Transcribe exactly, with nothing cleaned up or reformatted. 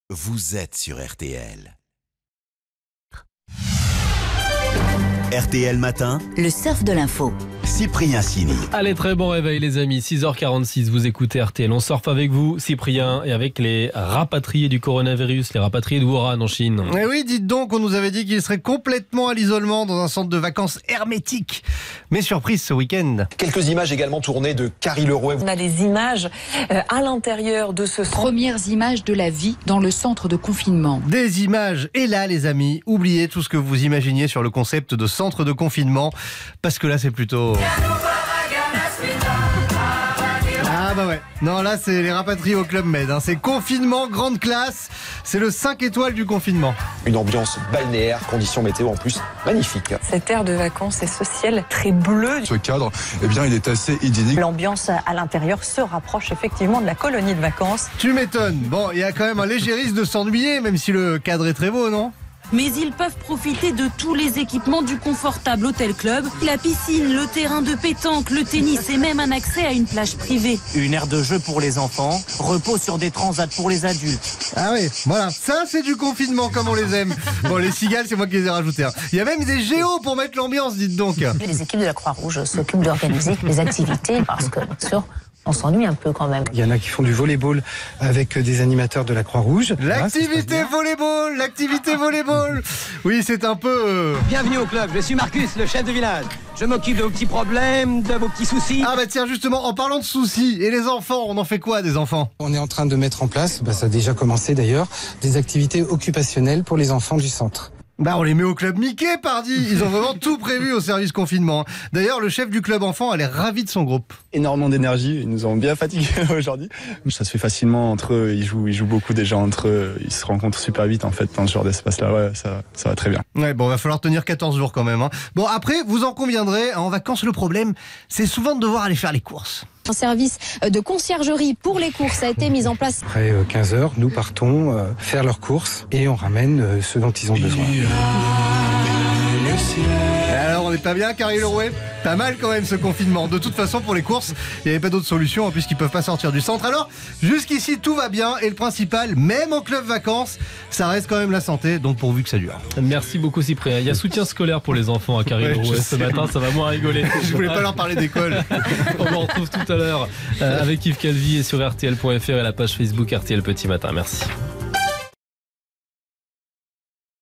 vous êtes sur R T L. R T L Matin, le surf de l'info. Cyprien Sini. Allez, très bon réveil les amis, six heures quarante-six, vous écoutez R T L. On surfe avec vous, Cyprien, et avec les rapatriés du coronavirus, les rapatriés de Wuhan en Chine. Eh oui, dites donc, on nous avait dit qu'ils seraient complètement à l'isolement dans un centre de vacances hermétique. Mais surprise ce week-end. Quelques images également tournées de Carrie Leroy. On a les images euh, à l'intérieur de ce centre. Premières images de la vie dans le centre de confinement. Des images, et là les amis, oubliez tout ce que vous imaginiez sur le concept de centre de confinement, parce que là c'est plutôt... Ah bah ouais, non là c'est les rapatriés au Club Med, hein. C'est confinement grande classe, c'est le cinq étoiles du confinement. Une ambiance balnéaire, conditions météo en plus magnifiques. Cette aire de vacances et ce ciel très bleu. Ce cadre, eh bien, il est assez idyllique. L'ambiance à l'intérieur se rapproche effectivement de la colonie de vacances. Tu m'étonnes, bon il y a quand même un léger risque de s'ennuyer, même si le cadre est très beau, non ? Mais ils peuvent profiter de tous les équipements du confortable Hôtel Club, la piscine, le terrain de pétanque, le tennis et même un accès à une plage privée. Une aire de jeu pour les enfants, repos sur des transats pour les adultes. Ah oui, voilà, ça c'est du confinement comme on les aime. Bon, les cigales, c'est moi qui les ai rajoutés. Hein. Il y a même des géos pour mettre l'ambiance, dites donc. Les équipes de la Croix-Rouge s'occupent d'organiser les activités parce que, bien sûr, on s'ennuie un peu quand même. Il y en a qui font du volleyball avec des animateurs de la Croix-Rouge. L'activité ah, volleyball, l'activité volleyball. Oui, c'est un peu... Euh... Bienvenue au club, je suis Marcus, le chef de village. Je m'occupe de vos petits problèmes, de vos petits soucis. Ah bah tiens, justement, en parlant de soucis, et les enfants, on en fait quoi des enfants ? On est en train de mettre en place, bah, ça a déjà commencé d'ailleurs, des activités occupationnelles pour les enfants du centre. Bah on les met au club Mickey, pardi. Ils ont vraiment tout prévu au service confinement. D'ailleurs, le chef du club enfant a l'air ravi de son groupe. Énormément d'énergie, ils nous ont bien fatigués aujourd'hui. Ça se fait facilement entre eux, ils jouent, ils jouent beaucoup déjà entre eux. Ils se rencontrent super vite en fait dans ce genre d'espace-là. Ouais, ça, ça va très bien. Ouais, bon, va falloir tenir quatorze jours quand même. Hein. Bon, après, vous en conviendrez, en vacances, le problème, c'est souvent de devoir aller faire les courses. Un service de conciergerie pour les courses a été mis en place. Après quinze heures, nous partons euh, faire leurs courses et on ramène euh, ce dont ils ont besoin. Et alors, on n'est pas bien, Carrie Leroy ? Pas mal quand même ce confinement. De toute façon, pour les courses, il n'y avait pas d'autre solution hein, puisqu'ils ne peuvent pas sortir du centre. Alors, jusqu'ici, tout va bien. Et le principal, même en club vacances, ça reste quand même la santé. Donc, pourvu que ça dure. Merci beaucoup, Cyprien. Il y a soutien scolaire pour les enfants à Carrie Leroy. Ce matin, ça va moins rigoler. Je voulais pas leur parler d'école. On vous retrouve tout à l'heure euh, avec Yves Calvi et sur R T L point F R et la page Facebook R T L Petit Matin. Merci.